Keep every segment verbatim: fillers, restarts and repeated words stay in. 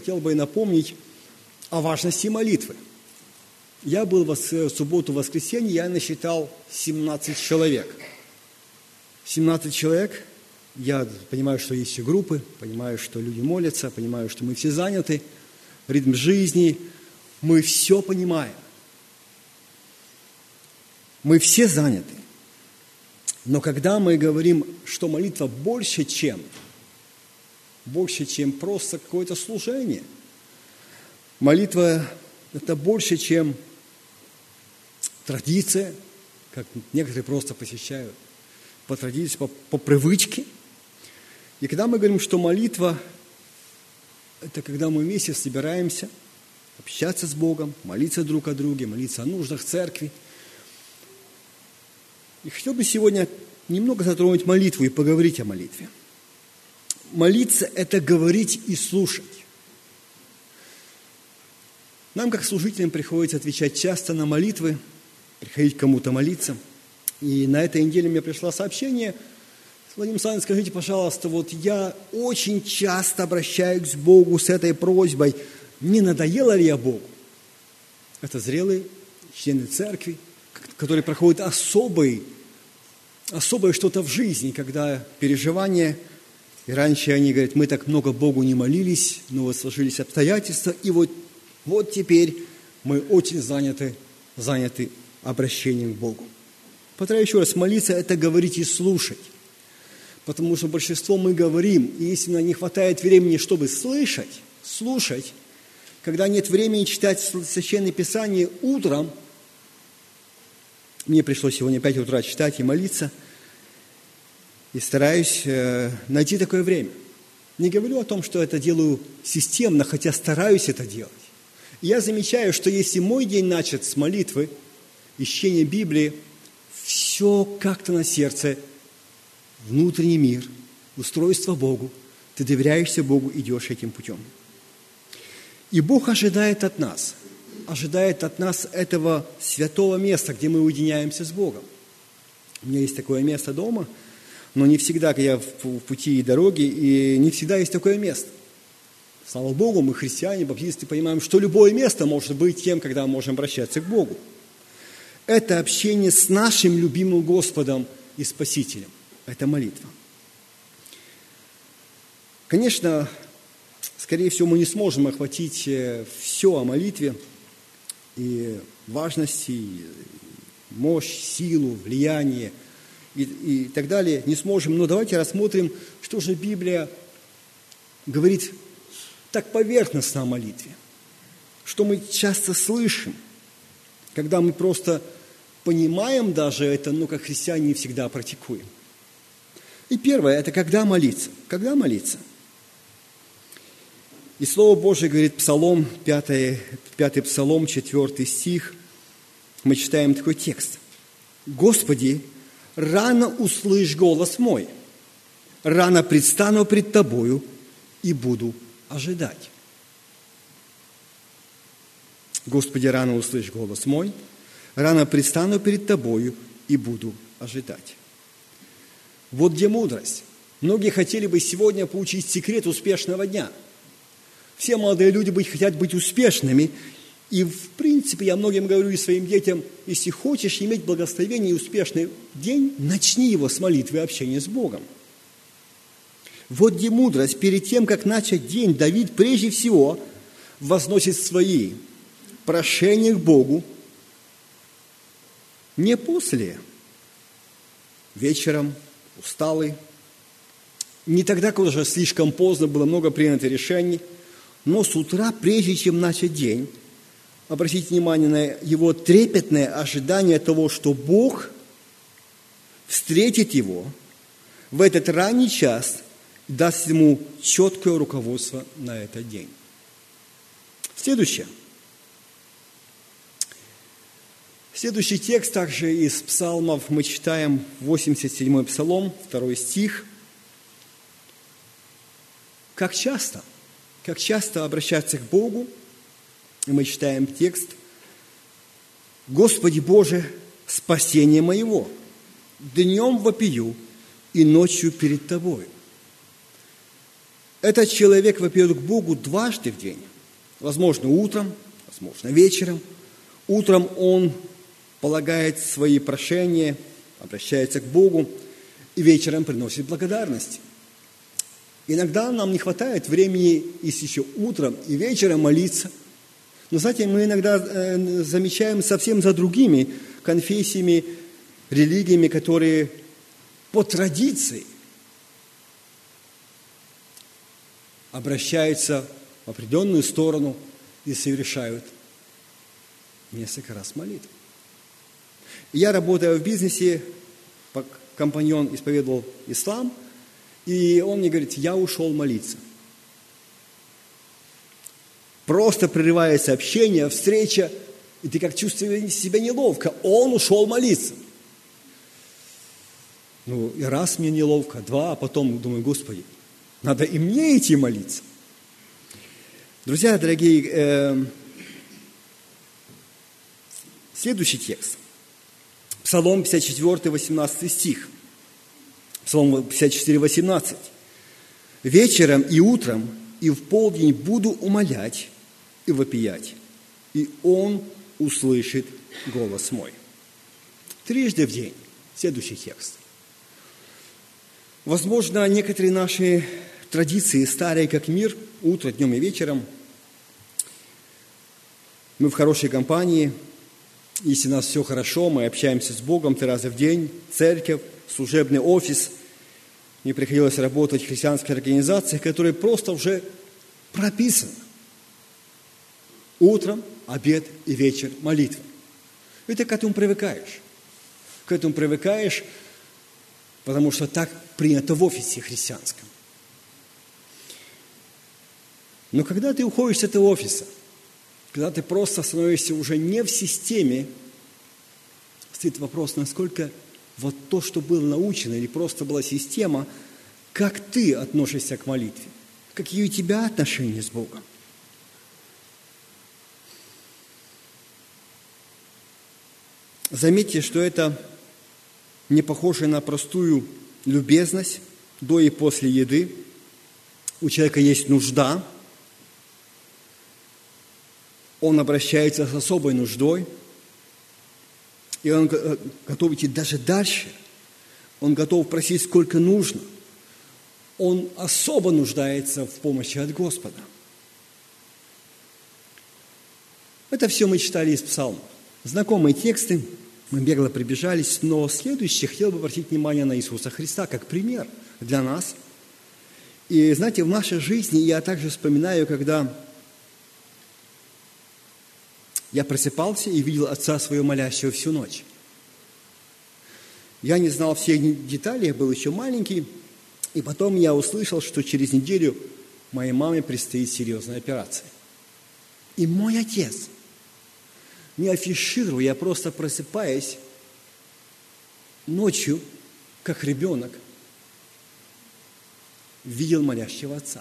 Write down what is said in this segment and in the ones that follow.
хотел бы напомнить о важности молитвы. Я был в субботу, в воскресенье, я насчитал семнадцать человек. семнадцать человек. Я понимаю, что есть и группы, понимаю, что люди молятся, понимаю, что мы все заняты, ритм жизни. Мы все понимаем. Мы все заняты. Но когда мы говорим, что молитва больше, чем, больше, чем просто какое-то служение, молитва – это больше, чем традиция, как некоторые просто посещают по традиции, по, по привычке. И когда мы говорим, что молитва – это когда мы вместе собираемся, общаться с Богом, молиться друг о друге, молиться о нуждах церкви. И хотел бы сегодня немного затронуть молитву и поговорить о молитве. Молиться – это говорить и слушать. Нам, как служителям, приходится отвечать часто на молитвы, приходить к кому-то молиться. И на этой неделе мне пришло сообщение: Владимир Александрович, скажите, пожалуйста, вот я очень часто обращаюсь к Богу с этой просьбой. Не надоело ли я Богу? Это зрелые члены церкви, которые проходят особый, особое что-то в жизни, когда переживания. И раньше они говорят, мы так много Богу не молились, но вот сложились обстоятельства, и вот, вот теперь мы очень заняты, заняты обращением к Богу. Повторяю еще раз, молиться – это говорить и слушать. Потому что большинство мы говорим, и если нам не хватает времени, чтобы слышать, слушать, когда нет времени читать Священное Писание утром, мне пришлось сегодня в пять утра читать и молиться, и стараюсь э, найти такое время. Не говорю о том, что это делаю системно, хотя стараюсь это делать. И я замечаю, что если мой день начат с молитвы, чтения Библии, все как-то на сердце, внутренний мир, устройство Богу, ты доверяешься Богу, идешь этим путем. И Бог ожидает от нас, ожидает от нас этого святого места, где мы уединяемся с Богом. У меня есть такое место дома, но не всегда, когда я в пути и дороге, и не всегда есть такое место. Слава Богу, мы, христиане, баптисты, понимаем, что любое место может быть тем, когда мы можем обращаться к Богу. Это общение с нашим любимым Господом и Спасителем. Это молитва. Конечно, скорее всего, мы не сможем охватить все о молитве, и важность, и мощь, силу, влияние и, и так далее не сможем. Но давайте рассмотрим, что же Библия говорит так поверхностно о молитве, что мы часто слышим, когда мы просто понимаем даже это, но как христиане не всегда практикуем. И первое – это когда молиться. Когда молиться? И Слово Божие говорит, Псалом, пятый, пятый Псалом, четвертый стих, мы читаем такой текст. «Господи, рано услышь голос мой, рано предстану пред Тобою и буду ожидать». Господи, рано услышь голос мой, рано предстану перед Тобою и буду ожидать. Вот где мудрость. Многие хотели бы сегодня получить секрет успешного дня. Все молодые люди быть, хотят быть успешными. И, в принципе, я многим говорю и своим детям, если хочешь иметь благословение и успешный день, начни его с молитвы и общения с Богом. Вот где мудрость. Перед тем, как начать день, Давид прежде всего возносит свои прошения к Богу не после, вечером, усталый, не тогда, когда уже слишком поздно, было много принято решений, но с утра, прежде чем начать день, обратите внимание на его трепетное ожидание того, что Бог встретит его в этот ранний час и даст ему четкое руководство на этот день. Следующее. Следующий текст также из псалмов мы читаем, восемьдесят седьмой псалом, второй стих. Как часто, как часто обращаться к Богу, и мы читаем текст: «Господи Боже, спасение моего, днем вопию и ночью перед Тобою». Этот человек вопиет к Богу дважды в день. Возможно, утром, возможно, вечером. Утром он полагает свои прошения, обращается к Богу, и вечером приносит благодарность. Иногда нам не хватает времени, если еще утром и вечером молиться. Но, знаете, мы иногда э, замечаем совсем за другими конфессиями, религиями, которые по традиции обращаются в определенную сторону и совершают несколько раз молитву. Я, работая в бизнесе, компаньон исповедовал ислам, и он мне говорит: я ушел молиться. Просто прерывается общение, встреча, и ты как чувствуешь себя неловко. Он ушел молиться. Ну, и раз мне неловко, два, а потом думаю: Господи, надо и мне идти молиться. Друзья дорогие, э, следующий текст. Псалом пятьдесят четыре, восемнадцатый стих. Псалом пятьдесят четыре, восемнадцать. «Вечером и утром и в полдень буду умолять и вопиять, и Он услышит голос мой». Трижды в день. Следующий текст. Возможно, некоторые наши традиции, старые как мир, утро, днем и вечером, мы в хорошей компании, если у нас все хорошо, мы общаемся с Богом три раза в день, церковь, служебный офис. Мне приходилось работать в христианской организации, которая просто уже прописана. Утром, обед и вечер молитва. И ты к этому привыкаешь. К этому привыкаешь, потому что так принято в офисе христианском. Но когда ты уходишь с этого офиса, когда ты просто становишься уже не в системе, стоит вопрос, насколько вот то, что было научено, или просто была система, как ты относишься к молитве, какие у тебя отношения с Богом. Заметьте, что это не похоже на простую любезность до и после еды. У человека есть нужда, он обращается с особой нуждой, и он готов идти даже дальше. Он готов просить, сколько нужно. Он особо нуждается в помощи от Господа. Это все мы читали из Псалмов. Знакомые тексты, мы бегло прибежались, но следующий хотел бы обратить внимание на Иисуса Христа как пример для нас. И знаете, в нашей жизни я также вспоминаю, когда я просыпался и видел отца своего молящего всю ночь. Я не знал всех деталей, я был еще маленький, и потом я услышал, что через неделю моей маме предстоит серьезная операция. И мой отец, не афишируя, я просто просыпаясь ночью, как ребенок, видел молящего отца.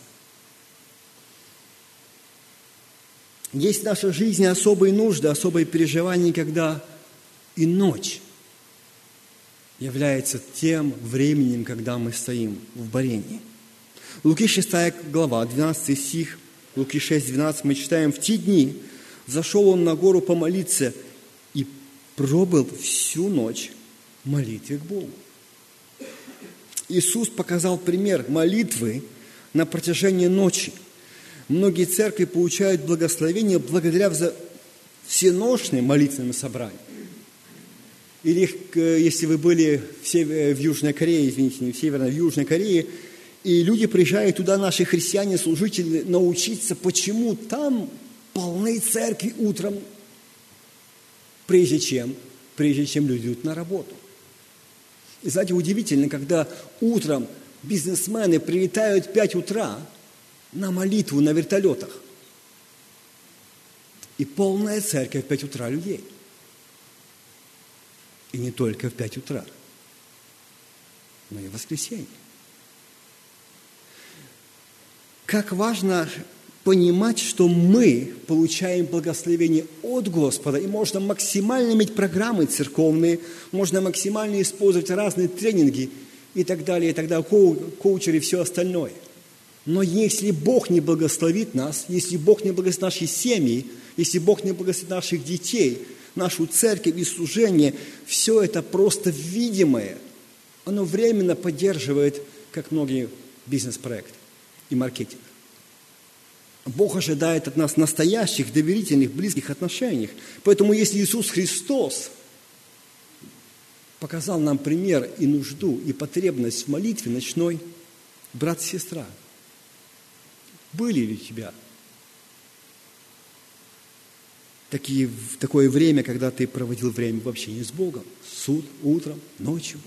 Есть в нашей жизни особые нужды, особые переживания, когда и ночь является тем временем, когда мы стоим в борении. Луки шестая глава, двенадцатый стих, Луки шесть, двенадцать, мы читаем: «В те дни зашел он на гору помолиться и пробыл всю ночь в молитве к Богу». Иисус показал пример молитвы на протяжении ночи. Многие церкви получают благословение благодаря всеночным молитвенным собраниям. Или если вы были в, Север, в Южной Корее, извините, не в Северной, в Южной Корее, и люди приезжают туда, наши христиане, служители, научиться, почему там полны церкви утром, прежде чем, прежде чем люди идут на работу. И знаете, удивительно, когда утром бизнесмены прилетают в пять утра на молитву на вертолетах. И полная церковь в пять утра людей. И не только в пять утра, но и в воскресенье. Как важно понимать, что мы получаем благословение от Господа, и можно максимально иметь программы церковные, можно максимально использовать разные тренинги и так далее, и так далее, коу- коучеры и все остальное. Но если Бог не благословит нас, если Бог не благословит наши семьи, если Бог не благословит наших детей, нашу церковь и служение, все это просто видимое. Оно временно поддерживает, как многие бизнес-проекты и маркетинг. Бог ожидает от нас настоящих, доверительных, близких отношений. Поэтому если Иисус Христос показал нам пример и нужду, и потребность в молитве ночной, брат и сестра, были ли у тебя такие, в такое время, когда ты проводил время в общении с Богом, суд, утром, ночью?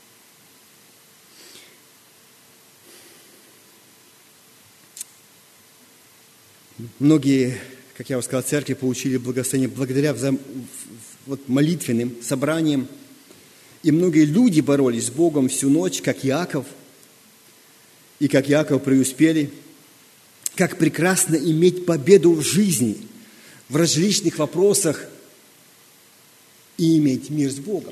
Многие, как я уже сказал, церкви получили благословение благодаря взаим... вот, молитвенным собраниям. И многие люди боролись с Богом всю ночь, как Иаков. И как Иаков преуспели. Как прекрасно иметь победу в жизни, в различных вопросах и иметь мир с Богом.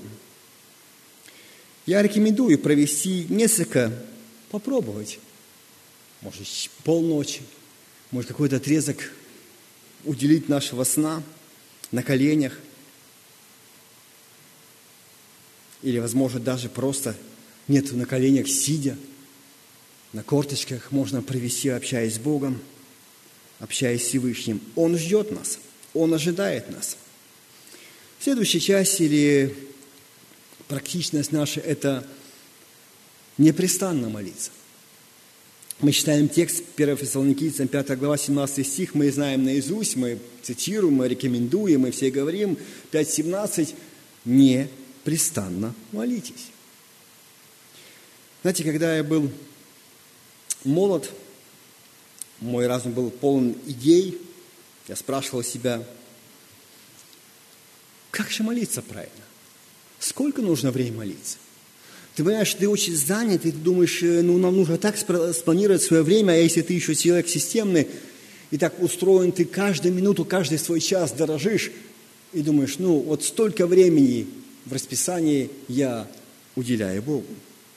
Я рекомендую провести несколько, попробовать, может, полночи, может, какой-то отрезок уделить нашего сна на коленях. Или, возможно, даже просто нет на коленях, сидя, на корточках можно провести, общаясь с Богом, общаясь с Всевышним. Он ждет нас, Он ожидает нас. Следующая часть или практичность наша – это непрестанно молиться. Мы читаем текст первое Фессалоникийцам, пятая глава, семнадцатый стих, мы знаем наизусть, мы цитируем, мы рекомендуем, мы все говорим, пять семнадцать, непрестанно молитесь. Знаете, когда я был молод, мой разум был полон идей, я спрашивал себя, как же молиться правильно? Сколько нужно времени молиться? Ты понимаешь, ты очень занят, и ты думаешь, ну, нам нужно так спланировать свое время, а если ты еще человек системный, и так устроен, ты каждую минуту, каждый свой час дорожишь, и думаешь, ну, вот столько времени в расписании я уделяю Богу.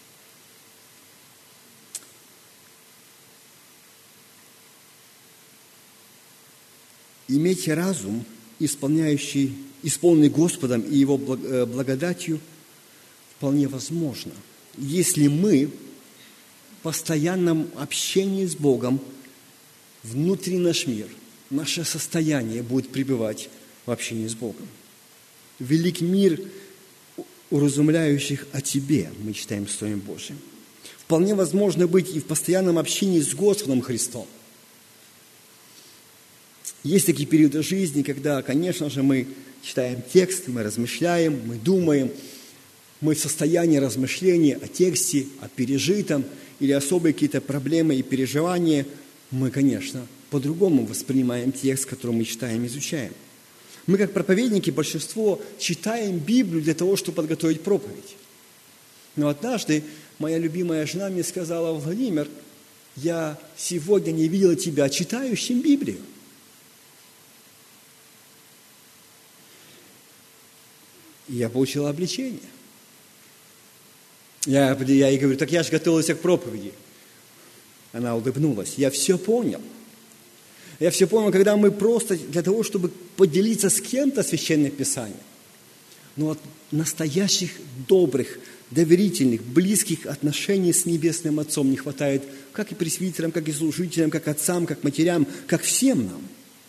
Иметь разум, исполняющий, исполненный Господом и Его благодатью, вполне возможно, если мы в постоянном общении с Богом, внутри наш мир, наше состояние будет пребывать в общении с Богом. Велик мир уразумляющих о Тебе, мы читаем в Слове Божьем. Вполне возможно быть и в постоянном общении с Господом Христом. Есть такие периоды жизни, когда, конечно же, мы читаем текст, мы размышляем, мы думаем, мы в состоянии размышления о тексте, о пережитом или особые какие-то проблемы и переживания, мы, конечно, по-другому воспринимаем текст, который мы читаем и изучаем. Мы, как проповедники, большинство читаем Библию для того, чтобы подготовить проповедь. Но однажды моя любимая жена мне сказала: Владимир, я сегодня не видела тебя читающим Библию. И я получил обличение. Я, я ей говорю, так я же готовился к проповеди. Она улыбнулась. Я все понял. Я все понял, когда мы просто для того, чтобы поделиться с кем-то Священным Писанием, но от настоящих, добрых, доверительных, близких отношений с Небесным Отцом не хватает как и пресвитерам, как и служителям, как отцам, как матерям, как всем нам.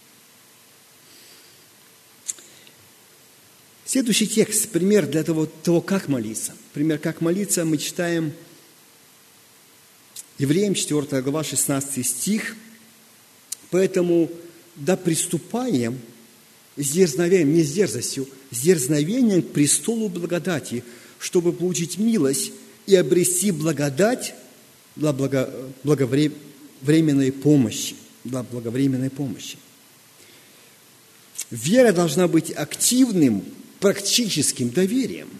Следующий текст, пример для того, того, как молиться. Пример, как молиться, мы читаем Евреям четвёртая глава, шестнадцатый стих. Поэтому да приступаем с дерзновением, не с дерзостью, с дерзновением к престолу благодати, чтобы получить милость и обрести благодать для благо, благовременной помощи. Для благовременной помощи. Вера должна быть активным, практическим доверием.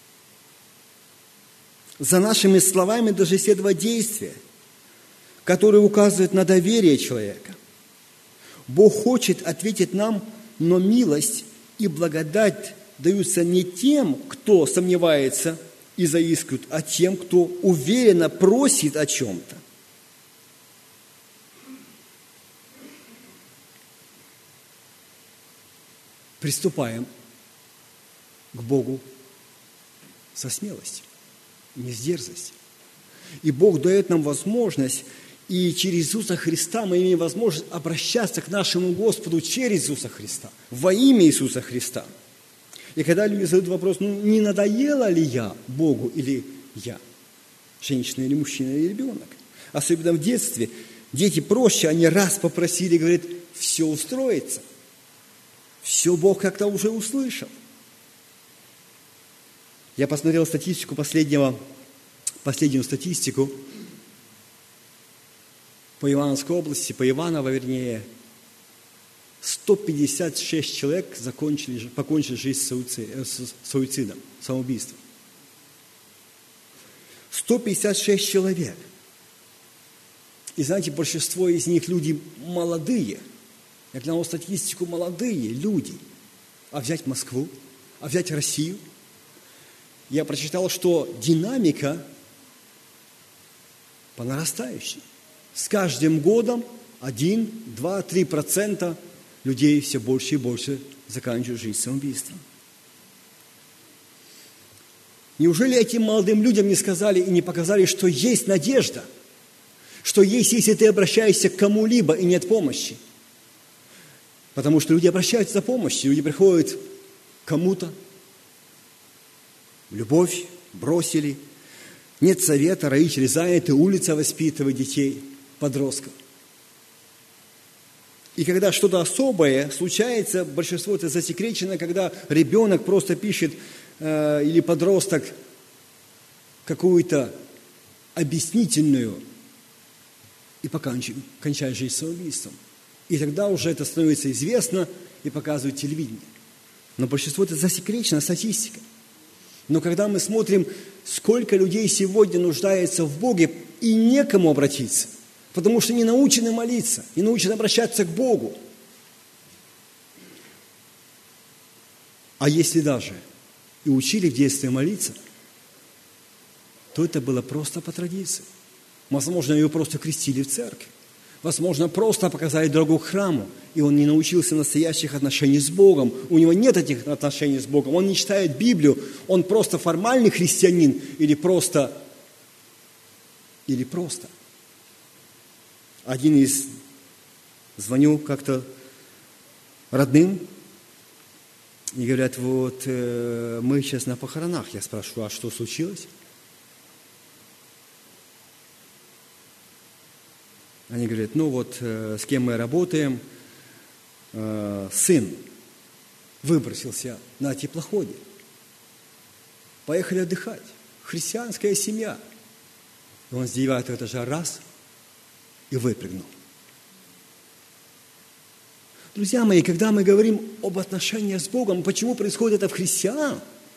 За нашими словами даже следовать действия, которые указывают на доверие человека. Бог хочет ответить нам, но милость и благодать даются не тем, кто сомневается и заискивает, а тем, кто уверенно просит о чем-то. приступаем к Богу со смелостью, не с дерзостью. И Бог дает нам возможность, и через Иисуса Христа мы имеем возможность обращаться к нашему Господу через Иисуса Христа, во имя Иисуса Христа. И когда люди задают вопрос, ну не надоело ли я Богу или я, женщина или мужчина или ребенок, особенно в детстве, дети проще, они раз попросили, говорят, все устроится, все Бог как-то уже услышал. Я посмотрел статистику последнего, последнюю статистику по Ивановской области, по Иваново, вернее, сто пятьдесят шесть человек закончили, покончили жизнь с суицидом, самоубийством. сто пятьдесят шесть человек. И знаете, большинство из них люди молодые. Я глянул статистику, молодые люди. А взять Москву, а взять Россию. Я прочитал, что динамика по нарастающей. С каждым годом один, два, три процента людей все больше и больше заканчивают жизнь самоубийством. Неужели этим молодым людям не сказали и не показали, что есть надежда, что есть, если ты обращаешься к кому-либо и нет помощи? Потому что люди обращаются за помощью, люди приходят к кому-то, любовь бросили, нет совета, родители заняты, улица воспитывает детей, подростков. И когда что-то особое случается, большинство это засекречено, когда ребенок просто пишет э, или подросток какую-то объяснительную и покончит, кончает жизнь самоубийством. И тогда уже это становится известно и показывает телевидение. Но большинство это засекречена статистика. Но когда мы смотрим, сколько людей сегодня нуждается в Боге и некому обратиться, потому что не научены молиться, не научены обращаться к Богу. А если даже и учили в детстве молиться, то это было просто по традиции. Возможно, его просто крестили в церкви. Возможно, просто показали дорогу к храму, и он не научился настоящих отношений с Богом. У него нет этих отношений с Богом. Он не читает Библию. Он просто формальный христианин или просто... Или просто... Один из, звоню как-то родным, и говорят, вот э, мы сейчас на похоронах. Я спрашиваю, а что случилось? Они говорят, ну вот э, с кем мы работаем, э, сын выбросился на теплоходе. Поехали отдыхать. Христианская семья. И он с девятого этажа раз и выпрыгнул. Друзья мои, когда мы говорим об отношениях с Богом, почему происходит это в христиан?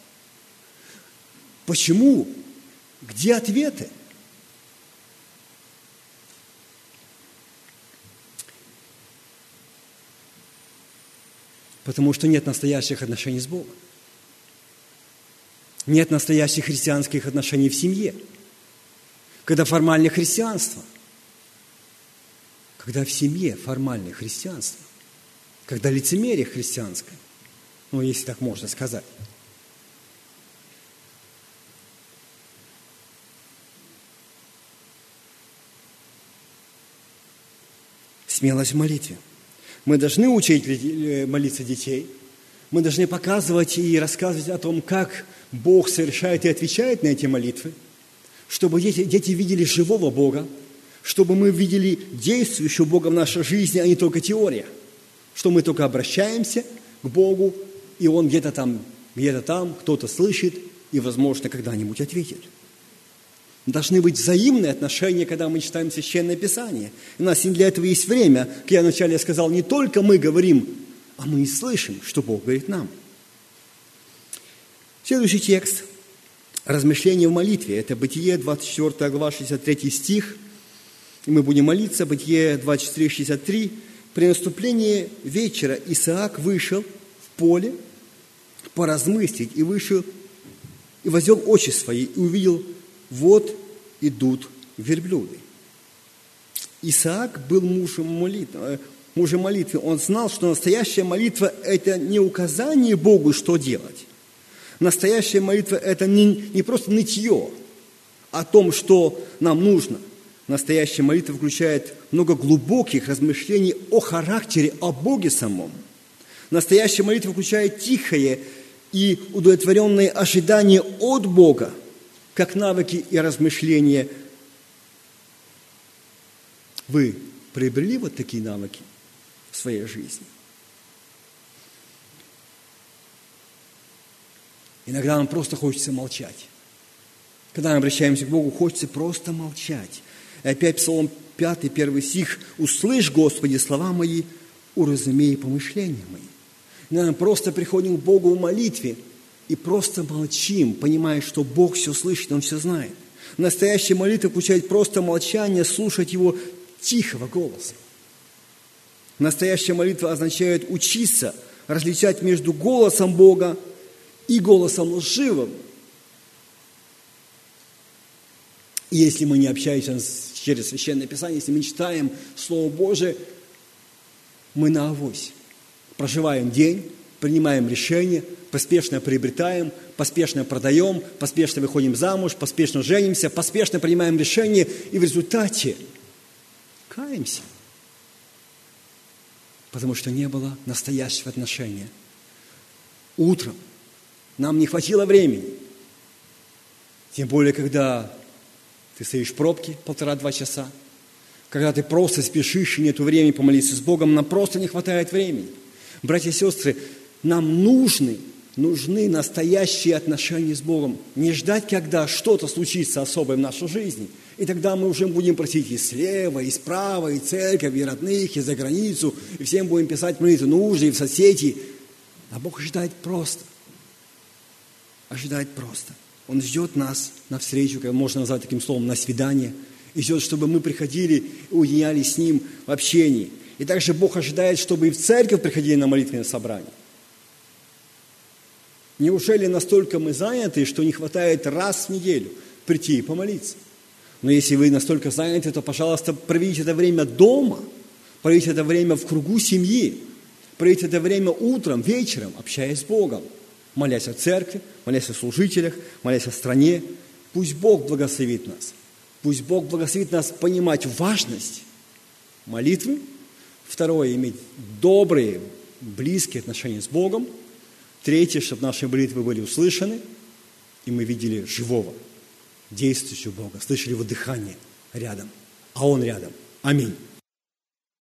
Почему? Где ответы? Потому что нет настоящих отношений с Богом. Нет настоящих христианских отношений в семье. Когда формальное христианство. Когда в семье формальное христианство. Когда лицемерие христианское. Ну, если так можно сказать. Смелость в молитве. Мы должны учить молиться детей. Мы должны показывать и рассказывать о том, как Бог совершает и отвечает на эти молитвы, чтобы дети, дети видели живого Бога, чтобы мы видели действующего Бога в нашей жизни, а не только теория. Что мы только обращаемся к Богу, и Он где-то там, где-то там, кто-то слышит и, возможно, когда-нибудь ответит. Должны быть взаимные отношения, когда мы читаем Священное Писание. У нас для этого есть время. Как я вначале сказал, не только мы говорим, а мы и слышим, что Бог говорит нам. Следующий текст. Размышление в молитве. Это Бытие, двадцать четвёртая глава, шестьдесят третий стих. И мы будем молиться. Бытие двадцать четыре, шестьдесят три. При наступлении вечера Исаак вышел в поле поразмыслить, и вышел, и возвел очи свои, и увидел, вот идут верблюды. Исаак был мужем молитвы, мужа молитвы, он знал, что настоящая молитва – это не указание Богу, что делать. Настоящая молитва – это не, не просто нытье о том, что нам нужно. Настоящая молитва включает много глубоких размышлений о характере, о Боге самом. Настоящая молитва включает тихое и удовлетворенное ожидание от Бога, как навыки и размышления. Вы приобрели вот такие навыки в своей жизни? Иногда нам просто хочется молчать. Когда мы обращаемся к Богу, хочется просто молчать. И опять Псалом пятый, первый стих. «Услышь, Господи, слова мои, уразумей помышления мои». Иногда мы просто приходим к Богу в молитве и просто молчим, понимая, что Бог все слышит, Он все знает. Настоящая молитва включает просто молчание, слушать Его тихого голоса. Настоящая молитва означает учиться различать между голосом Бога и голосом лживым. И если мы не общаемся через Священное Писание, если мы читаем Слово Божие, мы на авось. Проживаем день, принимаем решения, поспешно приобретаем, поспешно продаем, поспешно выходим замуж, поспешно женимся, поспешно принимаем решения, и в результате каемся, потому что не было настоящего отношения. Утром нам не хватило времени, тем более, когда ты стоишь в пробке полтора-два часа, когда ты просто спешишь и нет времени помолиться с Богом, нам просто не хватает времени. Братья и сестры, нам нужны, нужны настоящие отношения с Богом. Не ждать, когда что-то случится особое в нашей жизни. И тогда мы уже будем просить и слева, и справа, и церковь, и родных, и за границу, и всем будем писать молитвы нужды, и в соцсети. А Бог ожидает просто. Ожидает просто. Он ждет нас навстречу, как можно назвать таким словом, на свидание. И ждет, чтобы мы приходили и уединялись с Ним в общении. И также Бог ожидает, чтобы и в церковь приходили на молитвенное собрание. Неужели настолько мы заняты, что не хватает раз в неделю прийти и помолиться? Но если вы настолько заняты, то, пожалуйста, проведите это время дома, проведите это время в кругу семьи, проведите это время утром, вечером, общаясь с Богом, молясь о церкви, молясь о служителях, молясь о стране. Пусть Бог благословит нас. Пусть Бог благословит нас понимать важность молитвы. Второе, иметь добрые, близкие отношения с Богом. Третье, чтобы наши молитвы были услышаны, и мы видели живого, действующего Бога, слышали Его дыхание рядом, а Он рядом. Аминь.